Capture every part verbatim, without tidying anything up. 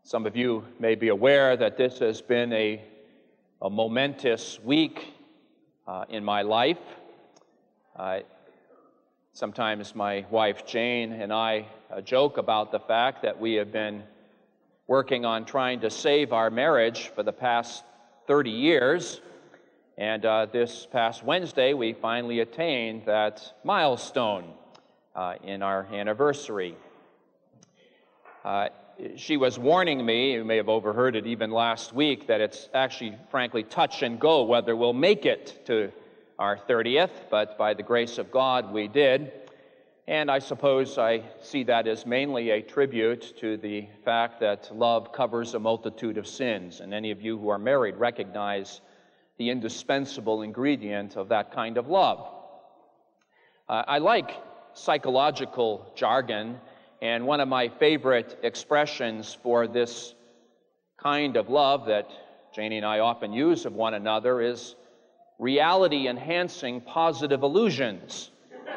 Some of you may be aware that this has been a, a momentous week uh, in my life. Uh, sometimes my wife Jane and I uh, joke about the fact that we have been working on trying to save our marriage for the past thirty years, and uh, this past Wednesday we finally attained that milestone uh, in our anniversary. Uh, She was warning me, you may have overheard it even last week, that it's actually, frankly, touch and go whether we'll make it to our thirtieth, but by the grace of God, we did. And I suppose I see that as mainly a tribute to the fact that love covers a multitude of sins, and any of you who are married recognize the indispensable ingredient of that kind of love. Uh, I like psychological jargon. And one of my favorite expressions for this kind of love that Janie and I often use of one another is reality-enhancing positive illusions.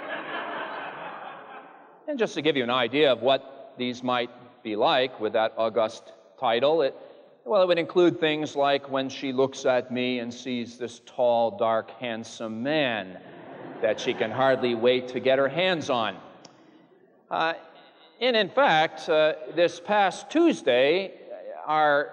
And just to give you an idea of what these might be like with that august title, it, well, it would include things like when she looks at me and sees this tall, dark, handsome man that she can hardly wait to get her hands on. Uh, And in fact, uh, this past Tuesday, our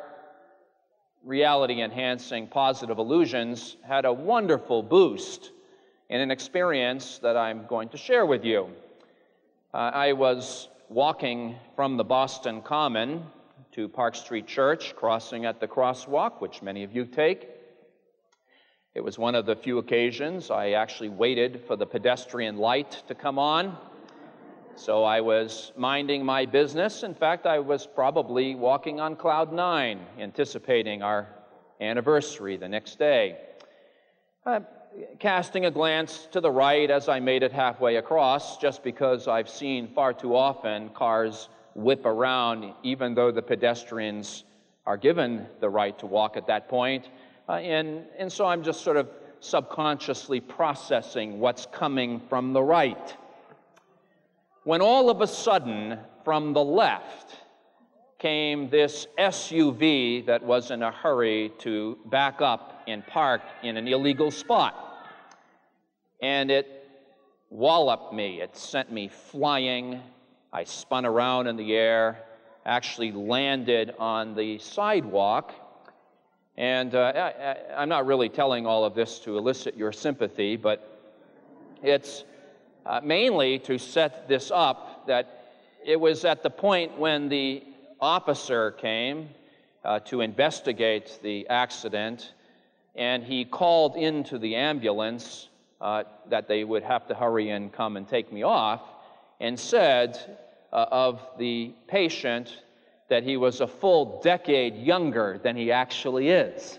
reality-enhancing positive illusions had a wonderful boost in an experience that I'm going to share with you. Uh, I was walking from the Boston Common to Park Street Church, crossing at the crosswalk, which many of you take. It was one of the few occasions I actually waited for the pedestrian light to come on. So I was minding my business. In fact, I was probably walking on cloud nine, anticipating our anniversary the next day. Uh, casting a glance to the right as I made it halfway across, just because I've seen far too often cars whip around, even though the pedestrians are given the right to walk at that point. Uh, and, and so I'm just sort of subconsciously processing what's coming from the right. When all of a sudden, from the left, came this S U V that was in a hurry to back up and park in an illegal spot. And it walloped me. It sent me flying. I spun around in the air, actually landed on the sidewalk. And uh, I, I'm not really telling all of this to elicit your sympathy, but it's Uh, mainly to set this up, that it was at the point when the officer came uh, to investigate the accident, and he called into the ambulance uh, that they would have to hurry and come and take me off, and said uh, of the patient that he was a full decade younger than he actually is.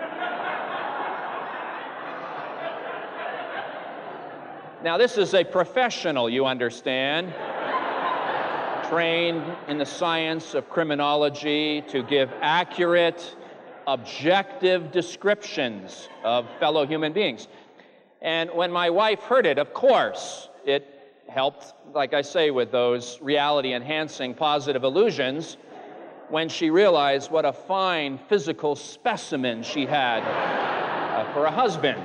Now, this is a professional, you understand, trained in the science of criminology to give accurate, objective descriptions of fellow human beings. And when my wife heard it, of course, it helped, like I say, with those reality-enhancing positive illusions, when she realized what a fine physical specimen she had uh, for a husband.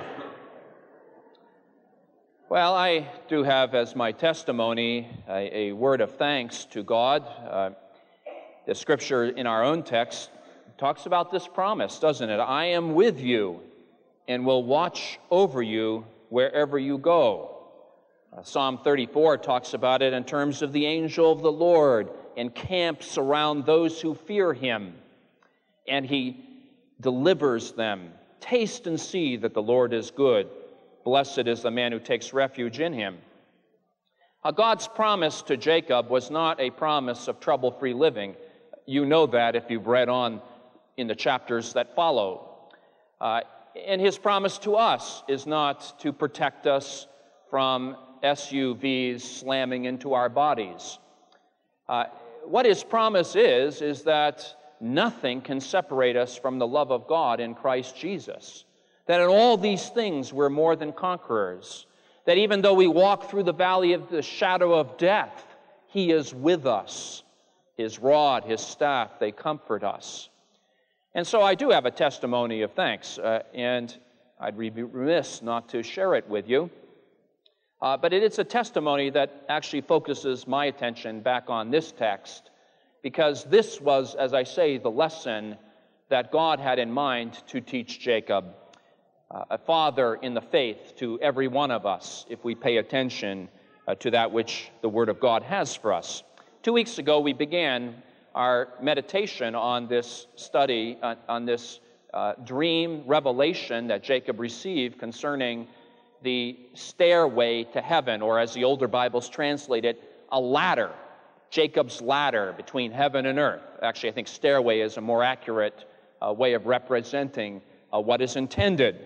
Well, I do have as my testimony a, a word of thanks to God. Uh, the scripture in our own text talks about this promise, doesn't it? I am with you and will watch over you wherever you go. Uh, Psalm thirty-four talks about it in terms of the angel of the Lord encamps around those who fear him, and he delivers them. Taste and see that the Lord is good. Blessed is the man who takes refuge in him. Uh, God's promise to Jacob was not a promise of trouble-free living. You know that if you've read on in the chapters that follow. Uh, and his promise to us is not to protect us from S U Vs slamming into our bodies. Uh, what his promise is, is that nothing can separate us from the love of God in Christ Jesus. That in all these things we're more than conquerors. That even though we walk through the valley of the shadow of death, he is with us. His rod, His staff, they comfort us. And so I do have a testimony of thanks, uh, and I'd be remiss not to share it with you. Uh, but it is a testimony that actually focuses my attention back on this text, because this was, as I say, the lesson that God had in mind to teach Jacob, uh, a father in the faith to every one of us, if we pay attention uh, to that which the Word of God has for us. Two weeks ago, we began our meditation on this study, uh, on this uh, dream revelation that Jacob received concerning the stairway to heaven, or as the older Bibles translate it, a ladder, Jacob's ladder between heaven and earth. Actually, I think stairway is a more accurate uh, way of representing uh, what is intended.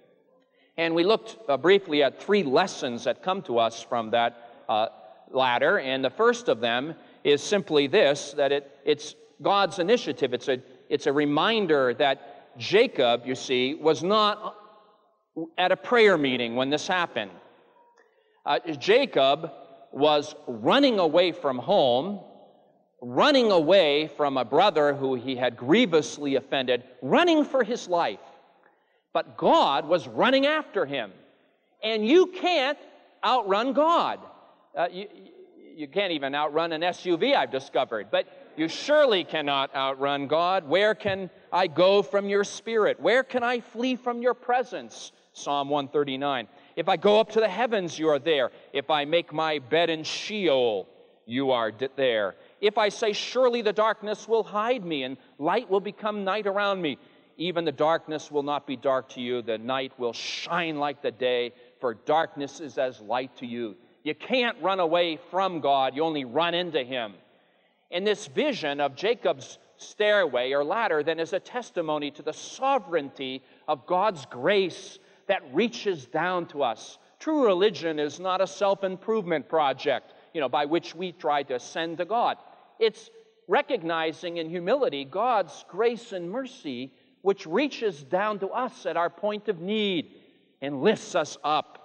And we looked uh, briefly at three lessons that come to us from that uh, ladder, and the first of them is simply this, that it, it's God's initiative. It's a, it's a reminder that Jacob, you see, was not at a prayer meeting when this happened. Uh, Jacob was running away from home, running away from a brother who he had grievously offended, running for his life. But God was running after him. And you can't outrun God. Uh, you, you can't even outrun an S U V, I've discovered. But you surely cannot outrun God. Where can I go from your spirit? Where can I flee from your presence? Psalm one thirty-nine. If I go up to the heavens, you are there. If I make my bed in Sheol, you are there. If I say, surely the darkness will hide me, and light will become night around me, even the darkness will not be dark to you. The night will shine like the day, for darkness is as light to you. You can't run away from God. You only run into Him. And this vision of Jacob's stairway or ladder then is a testimony to the sovereignty of God's grace that reaches down to us. True religion is not a self-improvement project, you know, by which we try to ascend to God. It's recognizing in humility God's grace and mercy, which reaches down to us at our point of need and lifts us up.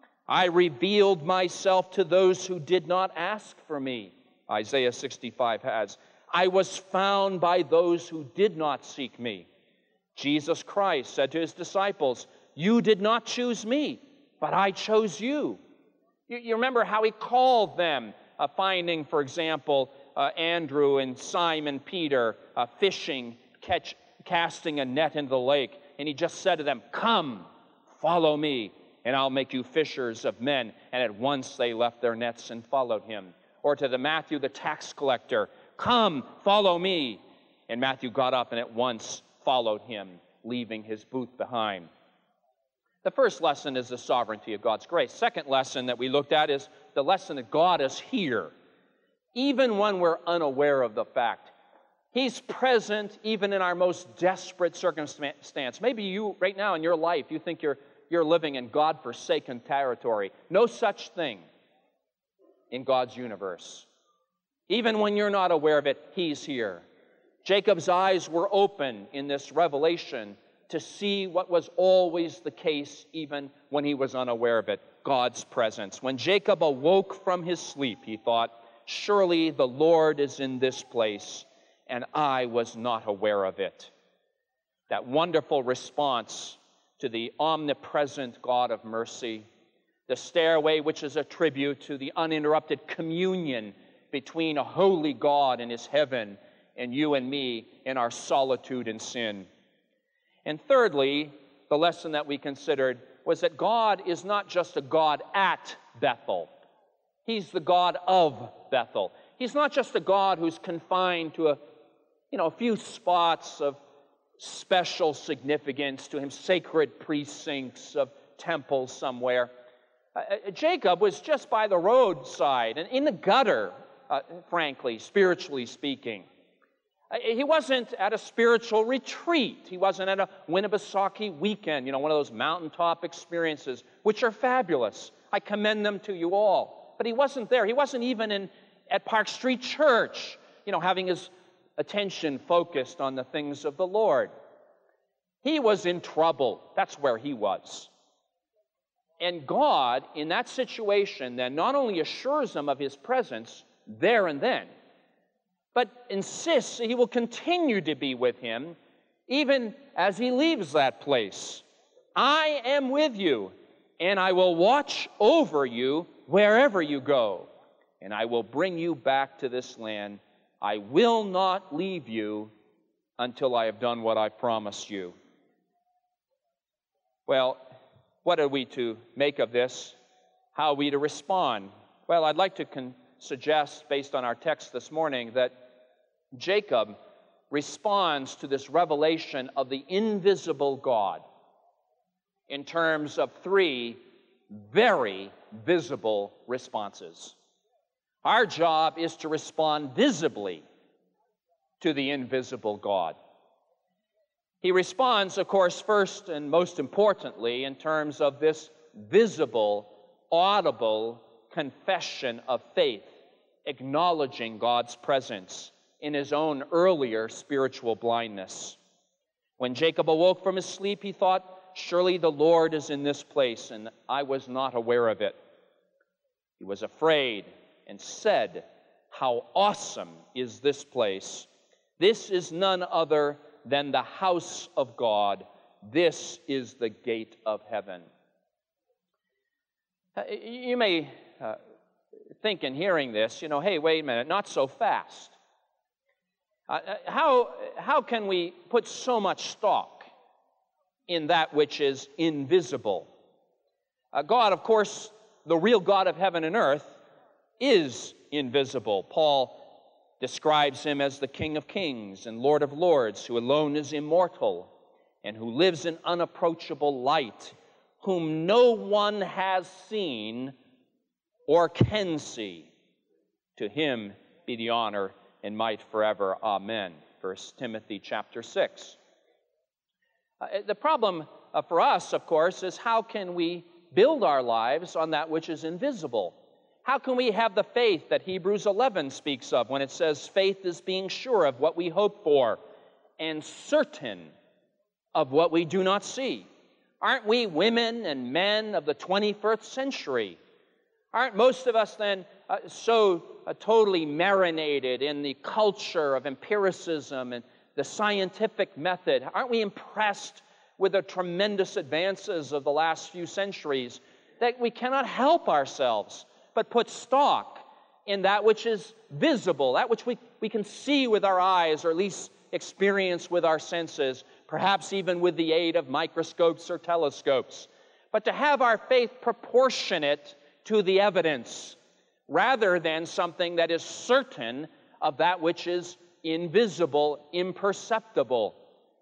I revealed myself to those who did not ask for me, Isaiah sixty-five has. I was found by those who did not seek me. Jesus Christ said to His disciples, you did not choose me, but I chose you. You, you remember how He called them, uh, finding, for example, uh, Andrew and Simon Peter uh, fishing, catch, casting a net into the lake. And He just said to them, come, follow me, and I'll make you fishers of men. And at once they left their nets and followed Him. Or to the Matthew, the tax collector, come, follow me. And Matthew got up and at once followed Him, leaving his booth behind. The first lesson is the sovereignty of God's grace. Second lesson that we looked at is the lesson that God is here, even when we're unaware of the fact. He's present even in our most desperate circumstance. Maybe you, right now in your life, you think you're, you're living in God-forsaken territory. No such thing in God's universe. Even when you're not aware of it, He's here. Jacob's eyes were open in this revelation to see what was always the case even when he was unaware of it, God's presence. When Jacob awoke from his sleep, he thought, surely the Lord is in this place, and I was not aware of it. That wonderful response to the omnipresent God of mercy, the stairway which is a tribute to the uninterrupted communion between a holy God and His heaven and you and me in our solitude and sin. And thirdly, the lesson that we considered was that God is not just a God at Bethel. He's the God of Bethel. He's not just a God who's confined to a, you know, a few spots of special significance to Him, sacred precincts of temples somewhere. Uh, Jacob was just by the roadside and in the gutter, uh, frankly, spiritually speaking. He wasn't at a spiritual retreat. He wasn't at a Winnipesaukee weekend, you know, one of those mountaintop experiences, which are fabulous. I commend them to you all. But he wasn't there. He wasn't even in at Park Street Church, you know, having his attention focused on the things of the Lord. He was in trouble. That's where he was. And God, in that situation, then not only assures him of His presence there and then, but insists that he will continue to be with him even as he leaves that place. I am with you, and I will watch over you wherever you go, and I will bring you back to this land. I will not leave you until I have done what I promised you. Well, what are we to make of this? How are we to respond? Well, I'd like to con- suggest, based on our text this morning, that Jacob responds to this revelation of the invisible God in terms of three very visible responses. Our job is to respond visibly to the invisible God. He responds, of course, first and most importantly in terms of this visible, audible confession of faith, acknowledging God's presence in his own earlier spiritual blindness. When Jacob awoke from his sleep, he thought, surely the Lord is in this place, and I was not aware of it. He was afraid and said, how awesome is this place! This is none other than the house of God. This is the gate of heaven. You may uh, think in hearing this, you know, hey, wait a minute, not so fast. Uh, how, how can we put so much stock in that which is invisible? Uh, God, of course, the real God of heaven and earth, is invisible. Paul describes him as the King of Kings and Lord of Lords, who alone is immortal and who lives in unapproachable light, whom no one has seen or can see. To him be the honor and might forever. Amen. First Timothy chapter six. Uh, the problem uh, for us, of course, is how can we build our lives on that which is invisible? How can we have the faith that Hebrews eleven speaks of when it says faith is being sure of what we hope for and certain of what we do not see? Aren't we women and men of the twenty-first century? Aren't most of us then uh, so uh, totally marinated in the culture of empiricism and the scientific method? Aren't we impressed with the tremendous advances of the last few centuries that we cannot help ourselves but put stock in that which is visible, that which we, we can see with our eyes, or at least experience with our senses, perhaps even with the aid of microscopes or telescopes. But to have our faith proportionate to the evidence, rather than something that is certain of that which is invisible, imperceptible.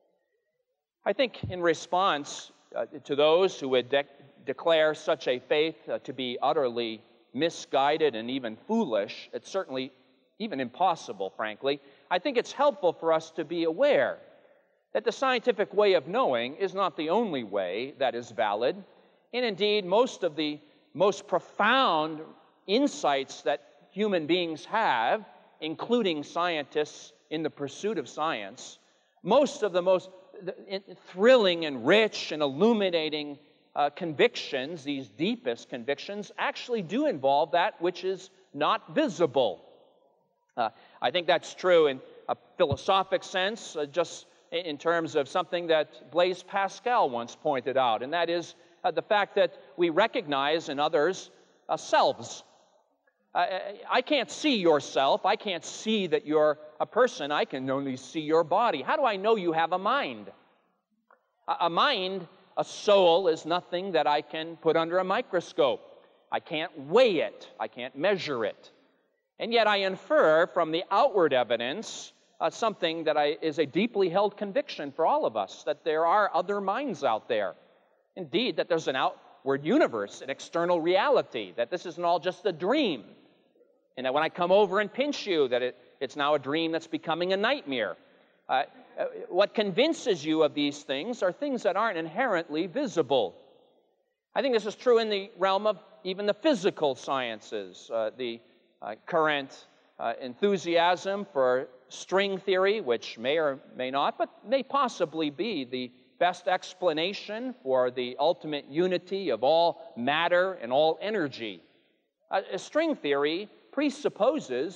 I think in response uh, to those who would de- declare such a faith uh, to be utterly misguided and even foolish, it's certainly even impossible, frankly, I think it's helpful for us to be aware that the scientific way of knowing is not the only way that is valid. And indeed, most of the most profound insights that human beings have, including scientists in the pursuit of science, most of the most thrilling and rich and illuminating uh, convictions, these deepest convictions, actually do involve that which is not visible. Uh, I think that's true in a philosophic sense, uh, just in terms of something that Blaise Pascal once pointed out, and that is uh, the fact that we recognize in others uh, selves. Uh, I can't see yourself. I can't see that you're a person. I can only see your body. How do I know you have a mind? A, a mind, a soul, is nothing that I can put under a microscope. I can't weigh it. I can't measure it. And yet I infer from the outward evidence uh, something that I, is a deeply held conviction for all of us, that there are other minds out there. Indeed, that there's an outward universe, an external reality, that this isn't all just a dream. And that when I come over and pinch you, that it, it's now a dream that's becoming a nightmare. Uh, what convinces you of these things are things that aren't inherently visible. I think this is true in the realm of even the physical sciences. Uh, the uh, current uh, enthusiasm for string theory, which may or may not, but may possibly be the best explanation for the ultimate unity of all matter and all energy. Uh, string theory presupposes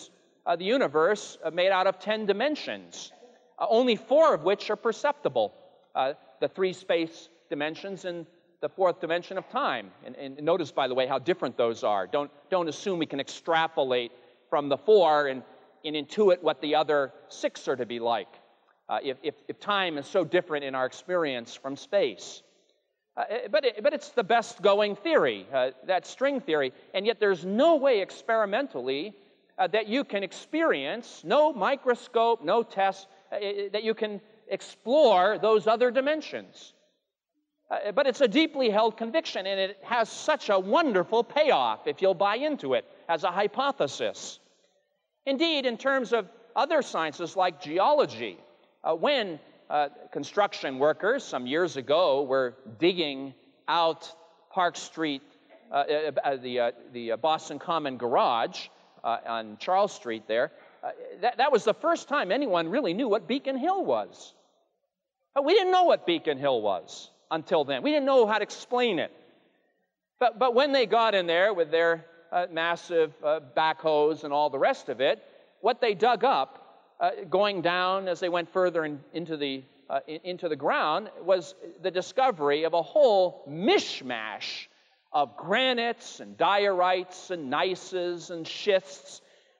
uh, the universe uh, made out of ten dimensions, uh, only four of which are perceptible. Uh, the three space dimensions and the fourth dimension of time. And, and notice, by the way, how different those are. Don't, don't assume we can extrapolate from the four and, and intuit what the other six are to be like. Uh, if, if, if time is so different in our experience from space. Uh, but, it, but it's the best going theory, uh, that string theory, and yet there's no way experimentally uh, that you can experience, no microscope, no test, uh, that you can explore those other dimensions. Uh, but it's a deeply held conviction, and it has such a wonderful payoff if you'll buy into it as a hypothesis. Indeed, in terms of other sciences like geology, uh, when uh, construction workers some years ago were digging out Park Street, uh, uh, the, uh, the Boston Common garage uh, on Charles Street there, uh, that, that was the first time anyone really knew what Beacon Hill was. Uh, we didn't know what Beacon Hill was until then. We didn't know how to explain it. But, but when they got in there with their uh, massive uh, backhoes and all the rest of it, what they dug up, uh, going down as they went further in, into, the, uh, in, into the ground, was the discovery of a whole mishmash of granites and diorites and gneisses and schists,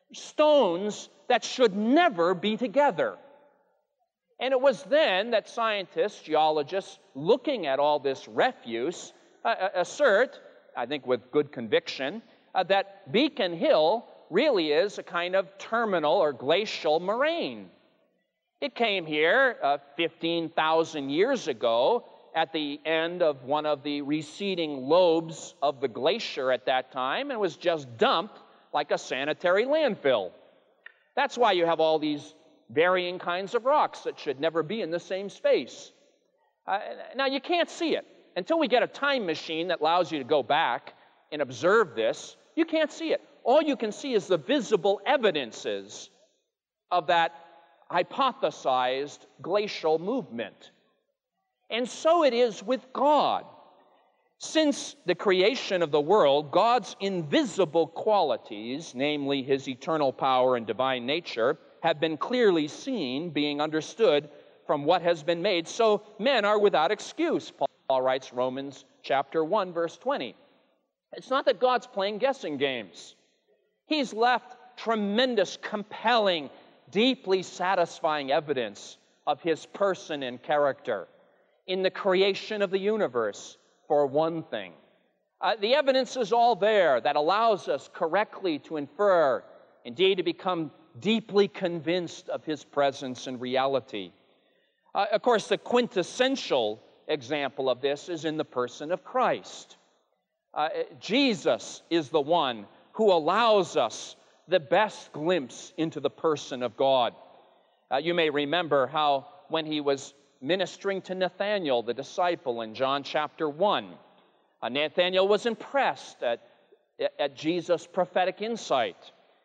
stones that should never be together. And it was then that scientists, geologists, looking at all this refuse, uh, assert, I think with good conviction, uh, that Beacon Hill really is a kind of terminal or glacial moraine. It came here uh, fifteen thousand years ago at the end of one of the receding lobes of the glacier at that time and was just dumped like a sanitary landfill. That's why you have all these varying kinds of rocks that should never be in the same space. Uh, now, you can't see it. Until we get a time machine that allows you to go back and observe this, you can't see it. All you can see is the visible evidences of that hypothesized glacial movement. And so it is with God. Since the creation of the world, God's invisible qualities, namely his eternal power and divine nature, have been clearly seen, being understood from what has been made, so men are without excuse. Paul writes Romans chapter one, verse twenty. It's not that God's playing guessing games. He's left tremendous, compelling, deeply satisfying evidence of his person and character in the creation of the universe, for one thing. Uh, the evidence is all there that allows us correctly to infer, indeed to become deeply convinced of his presence and reality. Uh, of course, the quintessential example of this is in the person of Christ. Uh, Jesus is the one who allows us the best glimpse into the person of God. Uh, you may remember how when he was ministering to Nathanael, the disciple, in John chapter one, uh, Nathanael was impressed at, at Jesus' prophetic insight.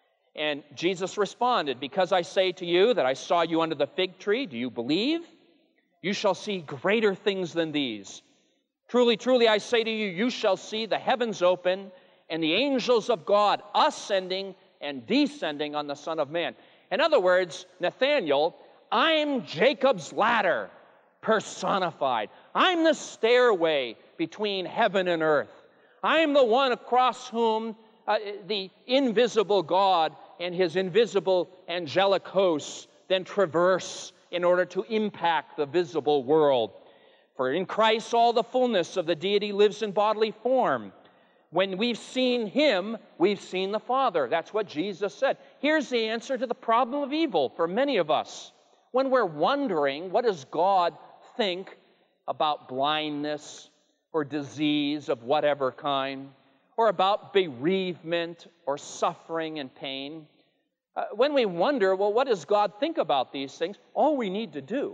And Jesus responded, "Because I say to you that I saw you under the fig tree, do you believe? You shall see greater things than these. Truly, truly, I say to you, you shall see the heavens open and the angels of God ascending and descending on the Son of Man." In other words, Nathanael, I'm Jacob's ladder personified. I'm the stairway between heaven and earth. I'm the one across whom uh, the invisible God and his invisible angelic hosts then traverse in order to impact the visible world. For in Christ all the fullness of the deity lives in bodily form. When we've seen him, we've seen the Father. That's what Jesus said. Here's the answer to the problem of evil for many of us. When we're wondering, what does God think about blindness or disease of whatever kind, or about bereavement or suffering and pain? Uh, when we wonder, well, what does God think about these things? All we need to do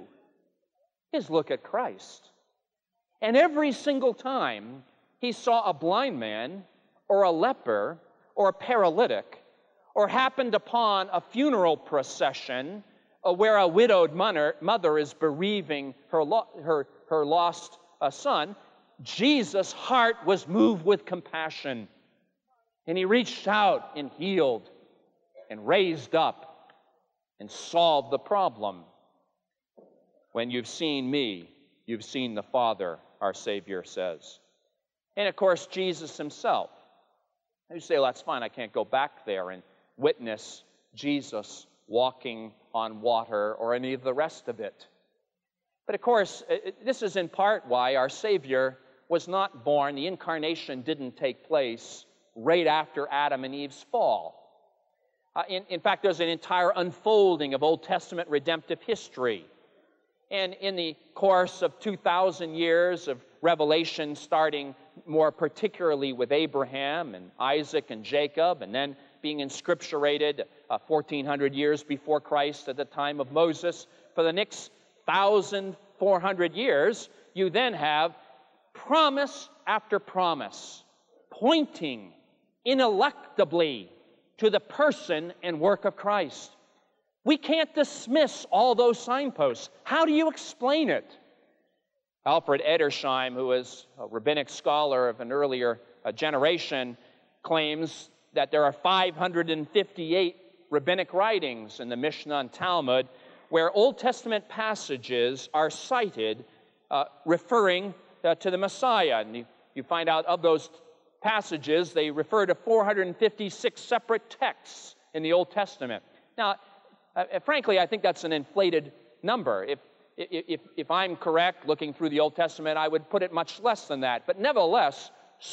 is look at Christ. And every single time he saw a blind man or a leper or a paralytic, or happened upon a funeral procession uh, where a widowed mother, mother is bereaving her, lo- her, her lost uh, son, Jesus' heart was moved with compassion. And he reached out and healed. and raised up and solved the problem. When you've seen me, you've seen the Father, our Savior says. And of course, Jesus himself. You say, well, that's fine, I can't go back there and witness Jesus walking on water or any of the rest of it. But of course, this is in part why our Savior was not born, the incarnation didn't take place right after Adam and Eve's fall. Uh, in, in fact, there's an entire unfolding of Old Testament redemptive history. And in the course of two thousand years of revelation, starting more particularly with Abraham and Isaac and Jacob, and then being inscripturated uh, fourteen hundred years before Christ at the time of Moses, for the next one thousand four hundred years, you then have promise after promise, pointing ineluctably to the person and work of Christ. We can't dismiss all those signposts. How do you explain it? Alfred Edersheim, who is a rabbinic scholar of an earlier uh, generation, claims that there are five hundred fifty-eight rabbinic writings in the Mishnah and Talmud where Old Testament passages are cited uh, referring uh, to the Messiah. And you, you find out of those passages, they refer to four hundred fifty-six separate texts in the Old Testament. Now, uh, frankly, I think that's an inflated number. If, if, if I'm correct, looking through the Old Testament, I would put it much less than that. But nevertheless,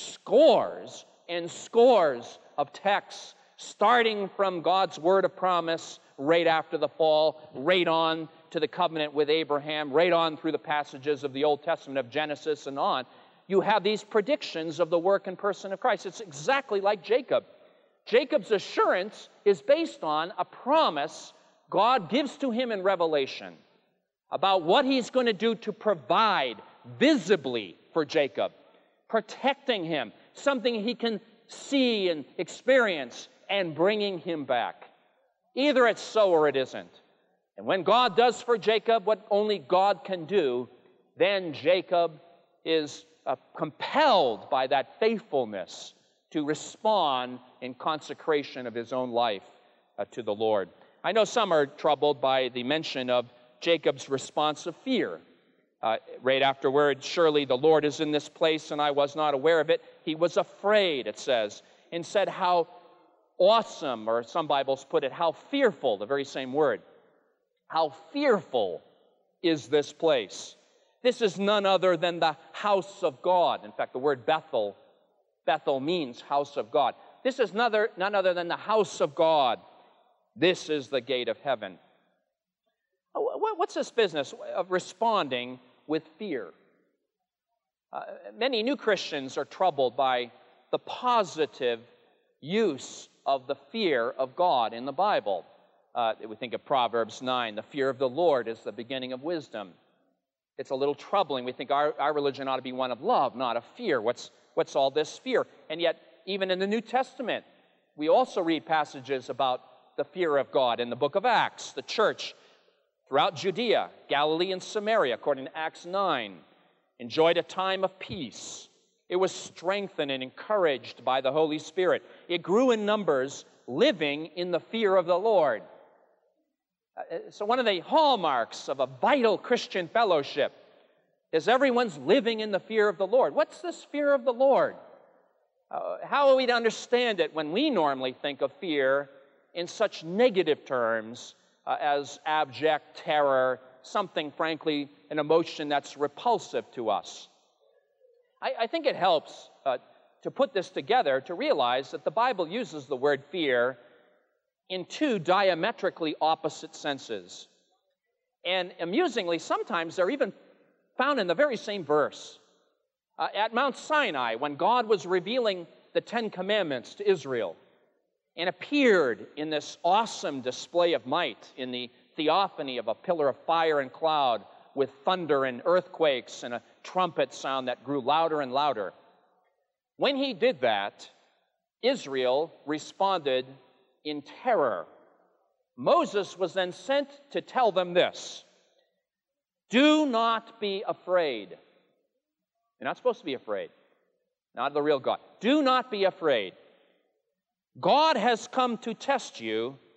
scores and scores of texts, starting from God's word of promise right after the fall, right on to the covenant with Abraham, right on through the passages of the Old Testament of Genesis and on, you have these predictions of the work and person of Christ. It's exactly like Jacob. Jacob's assurance is based on a promise God gives to him in Revelation about what he's going to do to provide visibly for Jacob, protecting him, something he can see and experience, and bringing him back. Either it's so or it isn't. And when God does for Jacob what only God can do, then Jacob is uh, compelled by that faithfulness to respond in consecration of his own life uh, to the Lord. I know some are troubled by the mention of Jacob's response of fear. Uh, right afterward, surely the Lord is in this place and I was not aware of it. He was afraid, it says, and said how awesome, or some Bibles put it, how fearful, the very same word. How fearful is this place. This is none other than the house of God. In fact, the word Bethel, Bethel means house of God. This is none other, none other than the house of God. This is the gate of heaven. What's this business of responding with fear? Uh, many new Christians are troubled by the positive use of the fear of God in the Bible. Uh, we think of Proverbs nine, the fear of the Lord is the beginning of wisdom. It's a little troubling. We think our, our religion ought to be one of love, not of fear. What's, what's all this fear? And yet, even in the New Testament, we also read passages about the fear of God. In the book of Acts, the church throughout Judea, Galilee, and Samaria, according to Acts nine, enjoyed a time of peace. It was strengthened and encouraged by the Holy Spirit. It grew in numbers, living in the fear of the Lord. Uh, so one of the hallmarks of a vital Christian fellowship is everyone's living in the fear of the Lord. What's this fear of the Lord? Uh, how are we to understand it when we normally think of fear in such negative terms uh, as abject terror, something, frankly, an emotion that's repulsive to us? I, I think it helps uh, to put this together to realize that the Bible uses the word fear in two diametrically opposite senses. And amusingly, sometimes they're even found in the very same verse. Uh, at Mount Sinai, when God was revealing the Ten Commandments to Israel and appeared in this awesome display of might in the theophany of a pillar of fire and cloud with thunder and earthquakes and a trumpet sound that grew louder and louder. When he did that, Israel responded in terror. Moses was then sent to tell them this: do not be afraid. You're not supposed to be afraid. Not of the real God. Do not be afraid. God has come to test you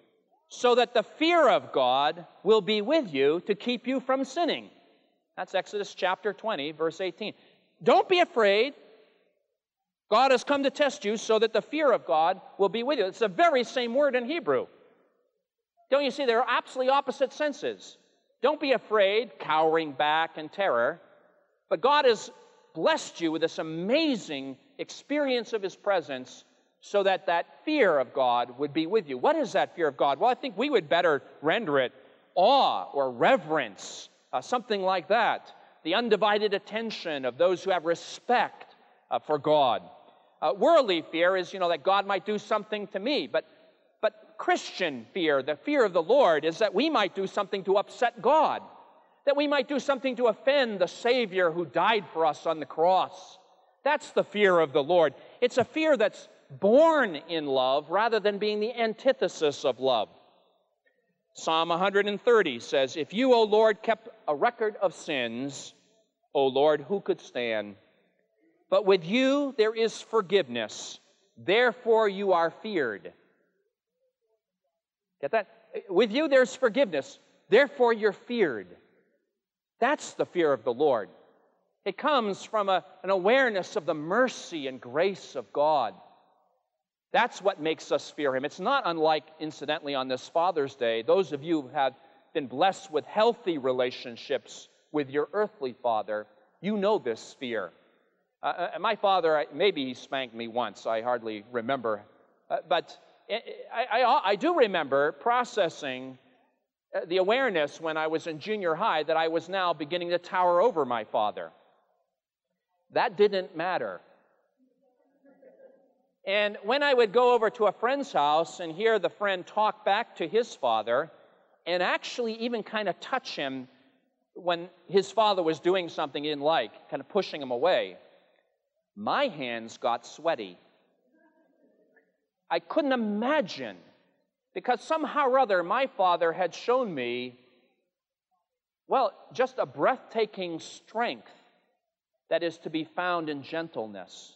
so that the fear of God will be with you to keep you from sinning. That's Exodus chapter twenty, verse eighteen. Don't be afraid. God has come to test you so that the fear of God will be with you. It's the very same word in Hebrew. Don't you see, there are absolutely opposite senses. Don't be afraid, cowering back in terror. But God has blessed you with this amazing experience of His presence so that that fear of God would be with you. What is that fear of God? Well, I think we would better render it awe or reverence, uh, something like that. The undivided attention of those who have respect uh, for God. Uh, worldly fear is, you know, that God might do something to me. But, but Christian fear, the fear of the Lord, is that we might do something to upset God. That we might do something to offend the Savior who died for us on the cross. That's the fear of the Lord. It's a fear that's born in love rather than being the antithesis of love. Psalm one hundred thirty says, "If you, O Lord, kept a record of sins, O Lord, who could stand? But with you there is forgiveness, therefore you are feared." Get that? With you there's forgiveness, therefore you're feared. That's the fear of the Lord. It comes from a, an awareness of the mercy and grace of God. That's what makes us fear Him. It's not unlike, incidentally, on this Father's Day, those of you who have been blessed with healthy relationships with your earthly father, you know this fear. Uh, my father, maybe he spanked me once, I hardly remember. Uh, but I, I, I do remember processing the awareness when I was in junior high that I was now beginning to tower over my father. That didn't matter. And when I would go over to a friend's house and hear the friend talk back to his father and actually even kind of touch him when his father was doing something he didn't like, kind of pushing him away, my hands got sweaty. I couldn't imagine, because somehow or other my father had shown me, well, just a breathtaking strength that is to be found in gentleness.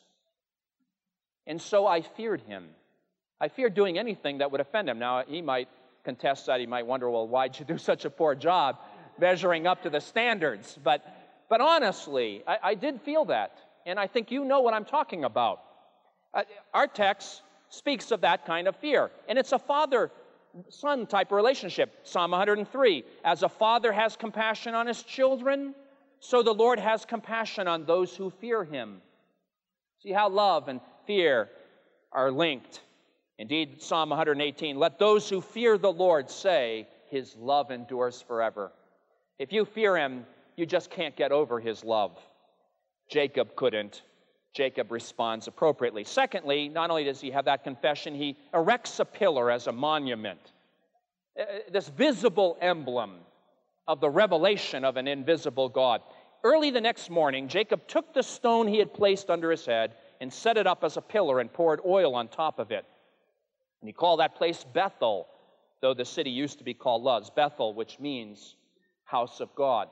And so I feared him. I feared doing anything that would offend him. Now, he might contest that. He might wonder, well, why'd you do such a poor job measuring up to the standards? But, but honestly, I, I did feel that. And I think you know what I'm talking about. Uh, our text speaks of that kind of fear. And it's a father-son type relationship. Psalm one hundred three, "As a father has compassion on his children, so the Lord has compassion on those who fear Him." See how love and fear are linked. Indeed, Psalm one hundred eighteen, "Let those who fear the Lord say, His love endures forever." If you fear Him, you just can't get over His love. Jacob couldn't. Jacob responds appropriately. Secondly, not only does he have that confession, he erects a pillar as a monument. This visible emblem of the revelation of an invisible God. Early the next morning, Jacob took the stone he had placed under his head and set it up as a pillar and poured oil on top of it. And he called that place Bethel, though the city used to be called Luz. Bethel, which means house of God.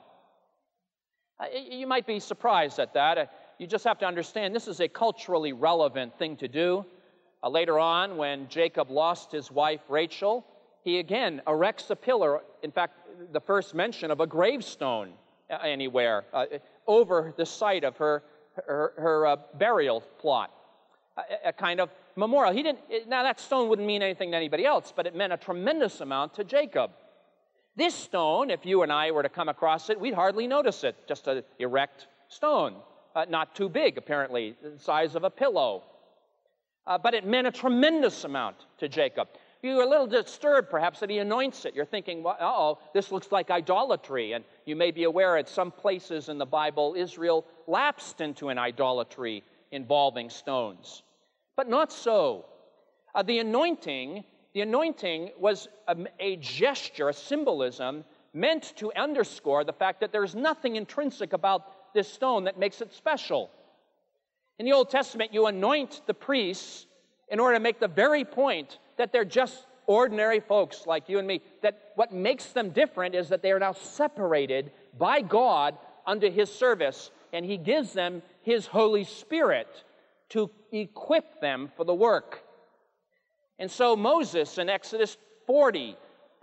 You might be surprised at that. You just have to understand this is a culturally relevant thing to do. Uh, later on, when Jacob lost his wife Rachel, he again erects a pillar, in fact, the first mention of a gravestone anywhere, uh, over the site of her, her, her uh, burial plot, a, a kind of memorial. He didn't. Now, that stone wouldn't mean anything to anybody else, but it meant a tremendous amount to Jacob. This stone, if you and I were to come across it, we'd hardly notice it, just an erect stone. Uh, not too big, apparently, the size of a pillow. Uh, but it meant a tremendous amount to Jacob. You were a little disturbed, perhaps, that he anoints it. You're thinking, well, uh-oh, this looks like idolatry. And you may be aware at some places in the Bible, Israel lapsed into an idolatry involving stones. But not so. Uh, the anointing, the anointing was a, a gesture, a symbolism, meant to underscore the fact that there's nothing intrinsic about this stone that makes it special. In the Old Testament, you anoint the priests in order to make the very point that they're just ordinary folks like you and me, that what makes them different is that they are now separated by God unto His service, and He gives them His Holy Spirit to equip them for the work. And so Moses in Exodus forty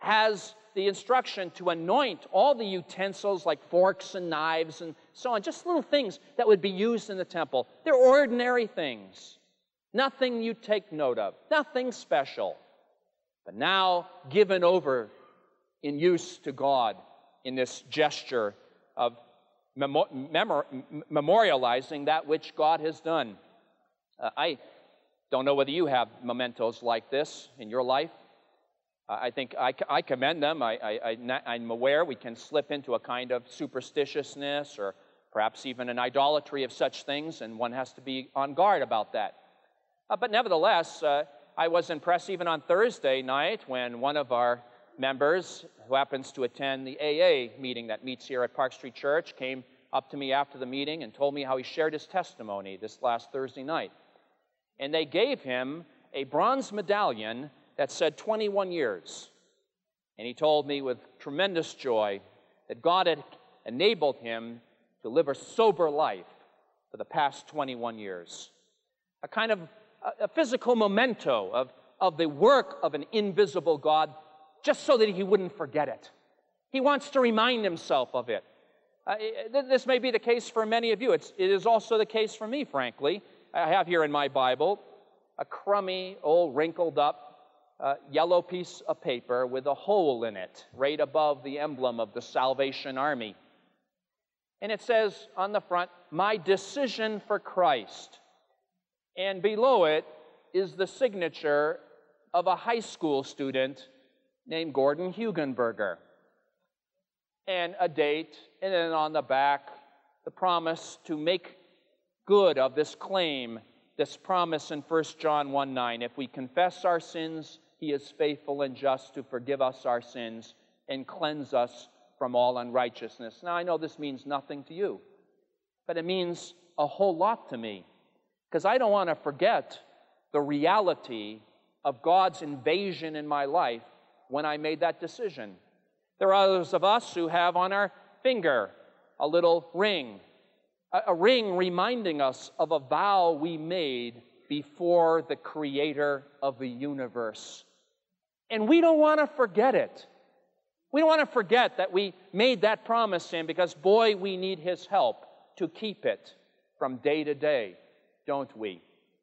has the instruction to anoint all the utensils like forks and knives and so on, just little things that would be used in the temple. They're ordinary things, nothing you take note of, nothing special, but now given over in use to God in this gesture of memo- memor- memorializing that which God has done. Uh, I don't know whether you have mementos like this in your life. Uh, I think I, I commend them. I, I, I, I'm aware we can slip into a kind of superstitiousness or perhaps even an idolatry of such things, and one has to be on guard about that. Uh, but nevertheless, uh, I was impressed even on Thursday night when one of our members who happens to attend the A A meeting that meets here at Park Street Church came up to me after the meeting and told me how he shared his testimony this last Thursday night. And they gave him a bronze medallion that said twenty-one years. And he told me with tremendous joy that God had enabled him to live a sober life for the past twenty-one years. A kind of a, a physical memento of, of the work of an invisible God, just so that he wouldn't forget it. He wants to remind himself of it. Uh, this may be the case for many of you. It's, it is also the case for me, frankly. I have here in my Bible a crummy, old, wrinkled up uh, yellow piece of paper with a hole in it right above the emblem of the Salvation Army. And it says on the front, "My decision for Christ." And below it is the signature of a high school student named Gordon Hugenberger. And a date, and then on the back, the promise to make good of this claim, this promise in First John one nine. If we confess our sins, he is faithful and just to forgive us our sins and cleanse us from all unrighteousness. Now, I know this means nothing to you, but it means a whole lot to me, because I don't want to forget the reality of God's invasion in my life when I made that decision. There are others of us who have on our finger a little ring, a, a ring reminding us of a vow we made before the Creator of the universe. And we don't want to forget it. We don't want to forget that we made that promise to Him, because, boy, we need His help to keep it from day to day, don't we?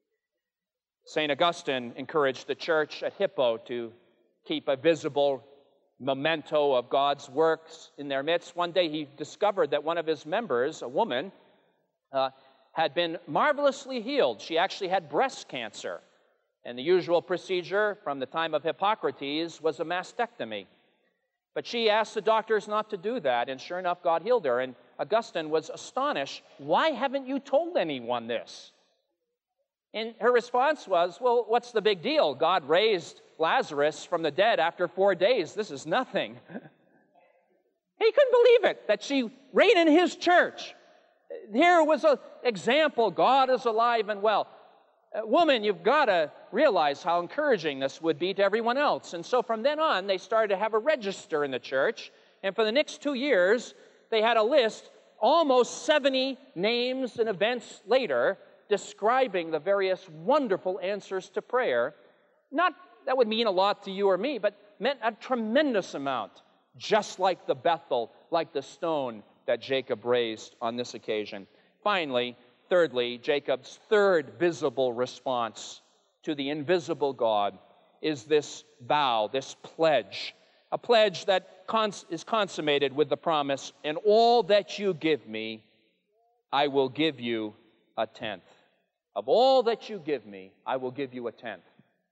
Saint Augustine encouraged the church at Hippo to keep a visible memento of God's works in their midst. One day he discovered that one of his members, a woman, uh, had been marvelously healed. She actually had breast cancer. And the usual procedure from the time of Hippocrates was a mastectomy. But she asked the doctors not to do that, and sure enough, God healed her. And Augustine was astonished. "Why haven't you told anyone this?" And her response was, "Well, what's the big deal? God raised Lazarus from the dead after four days. This is nothing." He couldn't believe it, that she, right in his church, here was an example. God is alive and well. Uh, woman, you've got to realize how encouraging this would be to everyone else. And so from then on, they started to have a register in the church. And for the next two years, they had a list, almost seventy names and events later, describing the various wonderful answers to prayer. Not that would mean a lot to you or me, but meant a tremendous amount, just like the Bethel, like the stone that Jacob raised on this occasion. Finally, thirdly, Jacob's third visible response to the invisible God is this vow, this pledge, a pledge that cons- is consummated with the promise, "And all that you give me, I will give you a tenth." Of all that you give me, I will give you a tenth.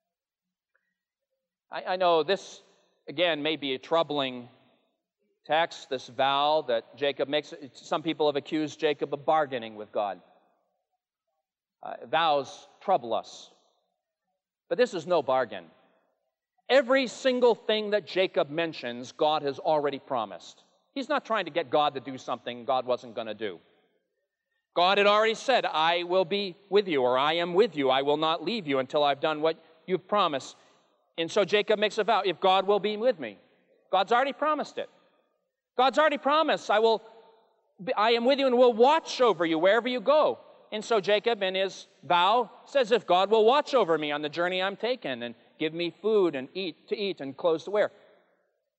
I, I know this, again, may be a troubling text, this vow that Jacob makes. Some people have accused Jacob of bargaining with God. Uh, vows trouble us. But this is no bargain. Every single thing that Jacob mentions, God has already promised. He's not trying to get God to do something God wasn't going to do. God had already said, "I will be with you," or "I am with you. I will not leave you until I've done what you've promised." And so Jacob makes a vow, if God will be with me. God's already promised it. God's already promised, I will, I am with you and will watch over you wherever you go. And so Jacob, in his vow, says, if God will watch over me on the journey I'm taking and give me food and eat to eat and clothes to wear.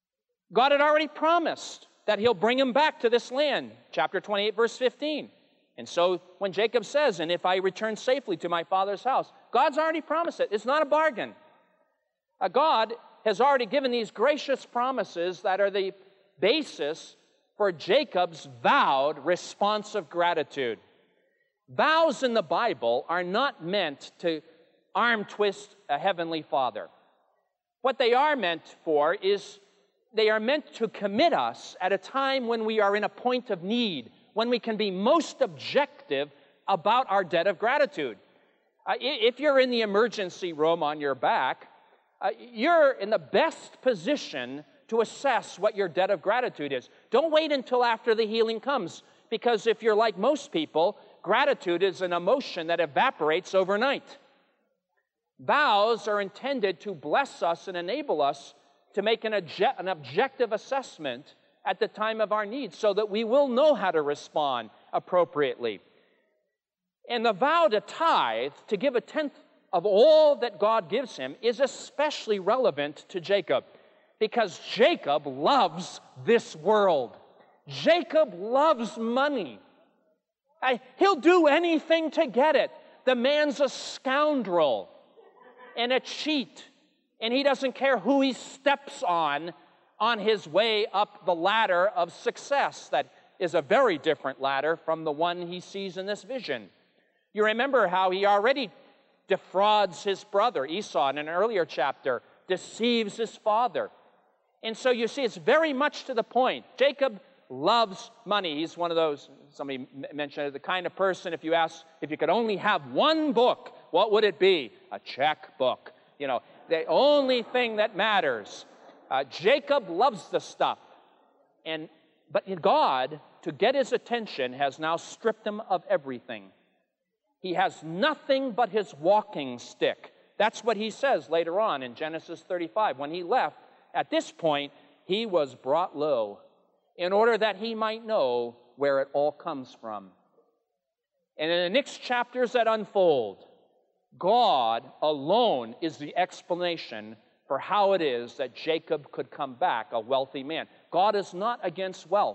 God had already promised that he'll bring him back to this land, chapter twenty-eight, verse fifteen. And so when Jacob says, and if I return safely to my father's house, God's already promised it. It's not a bargain. Uh, God has already given these gracious promises that are the basis for Jacob's vowed response of gratitude. Vows in the Bible are not meant to arm twist a heavenly Father. What they are meant for is they are meant to commit us at a time when we are in a point of need, when we can be most objective about our debt of gratitude. Uh, if you're in the emergency room on your back, uh, you're in the best position to assess what your debt of gratitude is. Don't wait until after the healing comes, because if you're like most people, gratitude is an emotion that evaporates overnight. Vows are intended to bless us and enable us to make an, obje- an objective assessment at the time of our needs so that we will know how to respond appropriately. And the vow to tithe, to give a tenth of all that God gives him, is especially relevant to Jacob, because Jacob loves this world. Jacob loves money. I, he'll do anything to get it. The man's a scoundrel and a cheat, and he doesn't care who he steps on on his way up the ladder of success. That is a very different ladder from the one he sees in this vision. You remember how he already defrauds his brother Esau in an earlier chapter, deceives his father. And so you see, it's very much to the point. Jacob loves money. He's one of those, somebody mentioned it, the kind of person, if you ask, if you could only have one book, what would it be? A checkbook. You know, the only thing that matters. Uh, Jacob loves the stuff. And, but God, to get his attention, has now stripped him of everything. He has nothing but his walking stick. That's what he says later on in Genesis thirty-five. When he left, at this point, he was brought low in order that he might know where it all comes from. And in the next chapters that unfold, God alone is the explanation for how it is that Jacob could come back a wealthy man. God is not against wealth.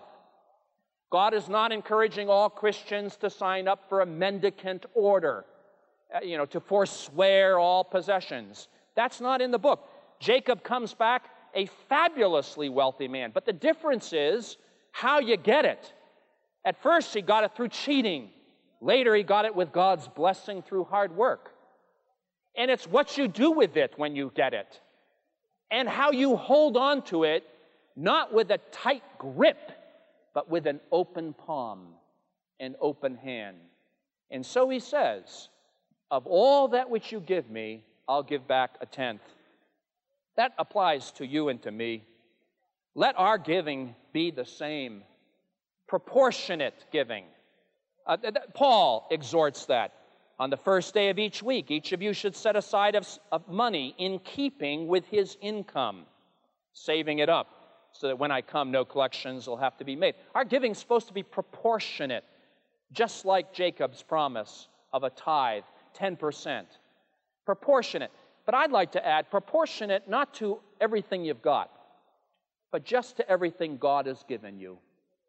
God is not encouraging all Christians to sign up for a mendicant order, uh, you know, to forswear all possessions. That's not in the book. Jacob comes back a fabulously wealthy man. But the difference is how you get it. At first, he got it through cheating. Later, he got it with God's blessing through hard work. And it's what you do with it when you get it, and how you hold on to it, not with a tight grip, but with an open palm, an open hand. And so he says, of all that which you give me, I'll give back a tenth. That applies to you and to me. Let our giving be the same, proportionate giving. Uh, th- th- Paul exhorts that. On the first day of each week, each of you should set aside of, of money in keeping with his income, saving it up, so that when I come, no collections will have to be made. Our giving is supposed to be proportionate, just like Jacob's promise of a tithe, ten percent. Proportionate. But I'd like to add, proportionate not to everything you've got, but just to everything God has given you.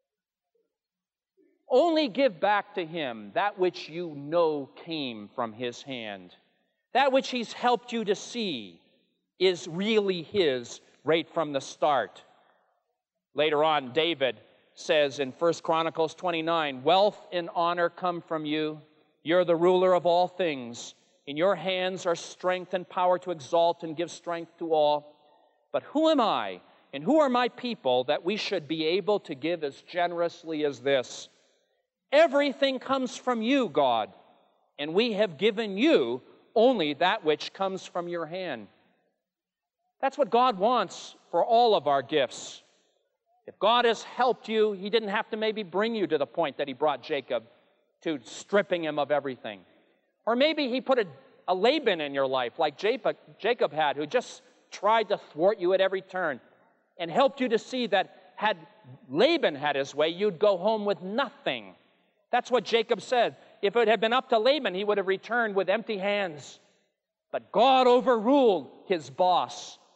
Only give back to him that which you know came from his hand. That which he's helped you to see is really his right from the start. Later on, David says in First Chronicles twenty-nine, wealth and honor come from you. You're the ruler of all things. In your hands are strength and power to exalt and give strength to all. But who am I and who are my people that we should be able to give as generously as this? Everything comes from you, God, and we have given you only that which comes from your hand. That's what God wants for all of our gifts. If God has helped you, he didn't have to maybe bring you to the point that he brought Jacob, to stripping him of everything. Or maybe he put a, a Laban in your life like Jacob, Jacob had, who just tried to thwart you at every turn and helped you to see that had Laban had his way, you'd go home with nothing. That's what Jacob said. If it had been up to Laban, he would have returned with empty hands. But God overruled his boss.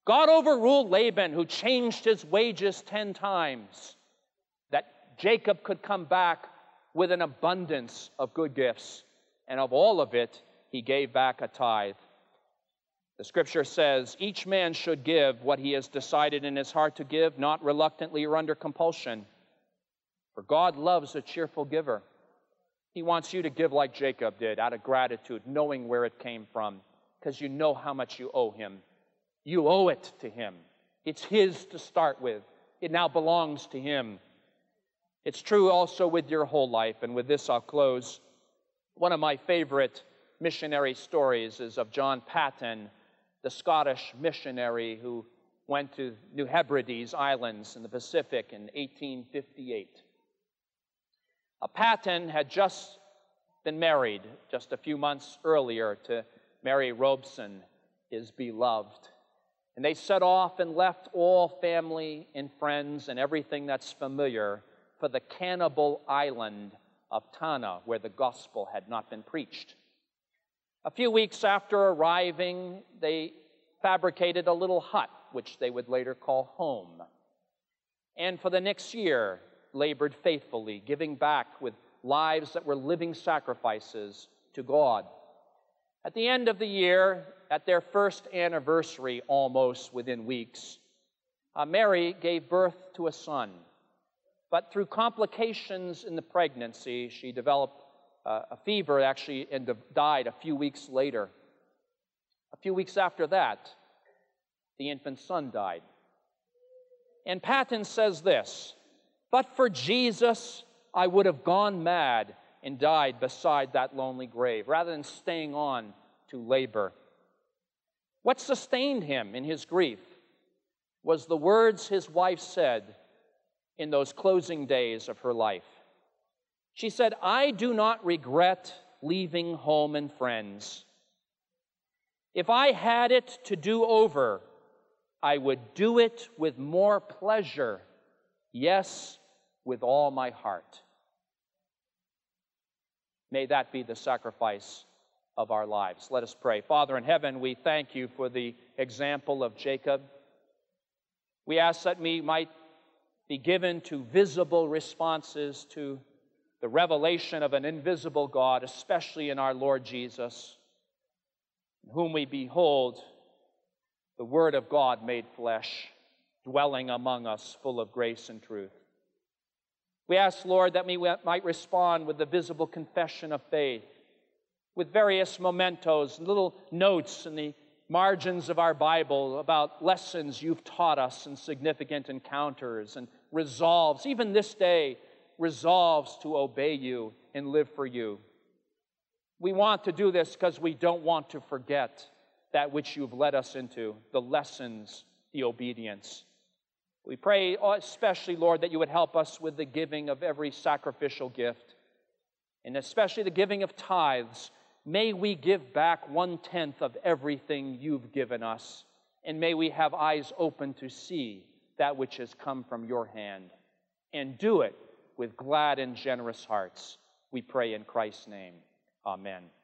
God overruled Laban, who changed his wages ten times, that Jacob could come back with an abundance of good gifts, and of all of it, he gave back a tithe. The Scripture says, each man should give what he has decided in his heart to give, not reluctantly or under compulsion. For God loves a cheerful giver. He wants you to give like Jacob did, out of gratitude, knowing where it came from, because you know how much you owe him. You owe it to him. It's his to start with. It now belongs to him. It's true also with your whole life, and with this I'll close. One of my favorite missionary stories is of John Paton, the Scottish missionary who went to New Hebrides Islands in the Pacific in eighteen fifty-eight. Uh, Paton had just been married just a few months earlier to Mary Robeson, his beloved. And they set off and left all family and friends and everything that's familiar for the cannibal island of Tanna, where the gospel had not been preached. A few weeks after arriving, they fabricated a little hut, which they would later call home. And for the next year, labored faithfully, giving back with lives that were living sacrifices to God. At the end of the year, at their first anniversary, almost within weeks, uh, Mary gave birth to a son. But through complications in the pregnancy, she developed uh, a fever, actually, and died a few weeks later. A few weeks after that, the infant son died. And Paton says this, "But for Jesus, I would have gone mad and died beside that lonely grave, rather than staying on to labor." What sustained him in his grief was the words his wife said in those closing days of her life. She said, "I do not regret leaving home and friends. If I had it to do over, I would do it with more pleasure, yes, with all my heart." May that be the sacrifice of our lives. Let us pray. Father in heaven, we thank you for the example of Jacob. We ask that we might be given to visible responses to the revelation of an invisible God, especially in our Lord Jesus, in whom we behold the Word of God made flesh, dwelling among us, full of grace and truth. We ask, Lord, that we might respond with the visible confession of faith, with various mementos, little notes in the margins of our Bible about lessons you've taught us in significant encounters, and resolves, even this day, resolves to obey you and live for you. We want to do this because we don't want to forget that which you've led us into, the lessons, the obedience. We pray especially, Lord, that you would help us with the giving of every sacrificial gift, and especially the giving of tithes. May we give back one-tenth of everything you've given us, and may we have eyes open to see that which has come from your hand, and do it with glad and generous hearts. We pray in Christ's name. Amen.